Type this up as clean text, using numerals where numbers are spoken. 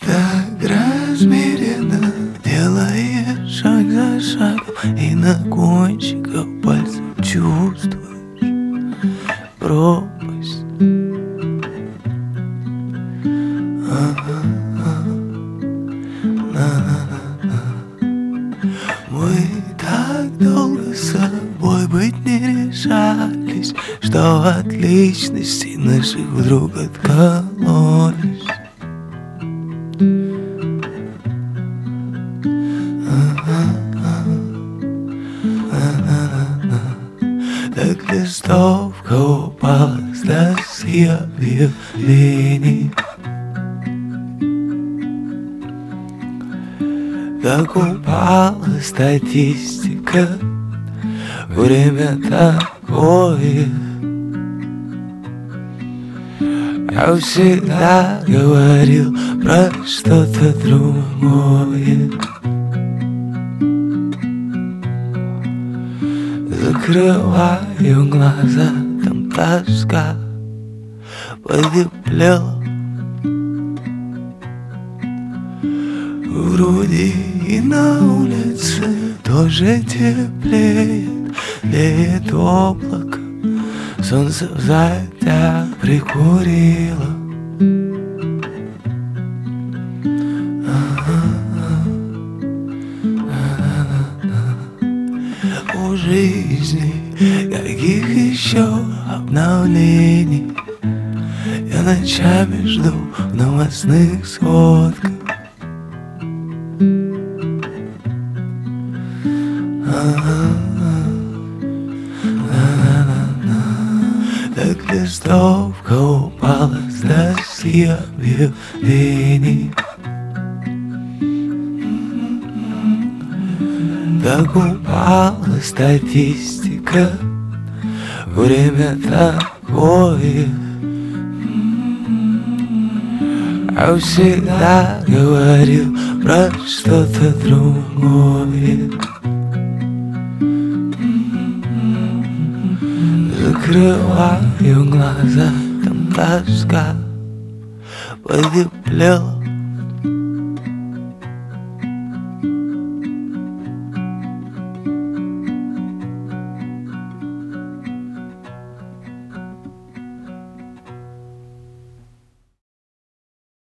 Так размеренно делаешь шаг за шагом, и на кончиках пальцев чувствуешь пропасть. Мы так долго с собой быть не решались, что от личностей наших вдруг откололись. Так листовка упала с доски объявлений. Так упала статистика, время такое. Я всегда говорил про что-то другое. Закрываю глаза, там тоска потеплела в груди, и на улице тоже теплеет, леет облако, солнце в затяг прикурило. У жизни каких еще обновлений я ночами жду в новостных сводках. Так листовка упала с доски объявлений. Так упала статистика, время такое. Я всегда говорил про что-то другое. Закрываю глаза, там тоска потеплела